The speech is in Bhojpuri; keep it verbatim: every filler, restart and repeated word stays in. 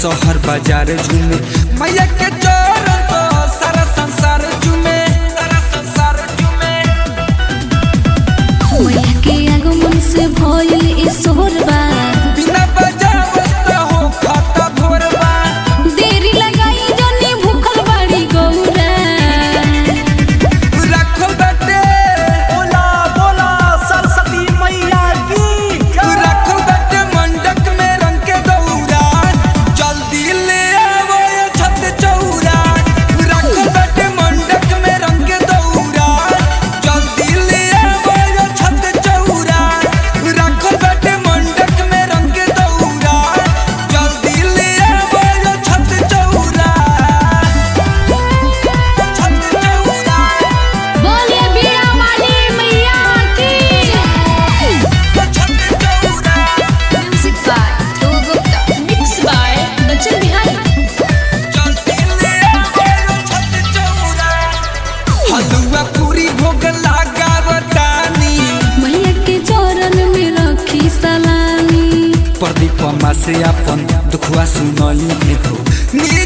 शहर बाजार झूमे मैया के चरण तो सारा संसार झूमे सारा संसार झूमे मैया के आगमन से भइल ई सोहरबा बिना बजावत त हो खाता भोरबा देरी लगाई जनी भूखल बाड़ी गौरा रखल बाटे बोला बोला सरस्वती मैया की रखल बाटे मंडक में रंग के दौरा जल्दी ले आवो ये छत चौरा रखल बाटे मंडक में रंग के दौरा जल्दी ले आवो ये छत चौरा रखल बाटे मंडक में रंग के दौरा जल्दी ले आवो ये छत चौरा छत चौरा बोलिए बीड़ा वाली मैया की छत चौरा music by Dhruv Gupta mix by Bachchan Bihari जल्दी ले आवो ये छत चौरा हलवा पूरी भोग लगावतानी मैया के चरण में रखी सलामी प्रदीप मा से अपन दुखवा सुनई हो नी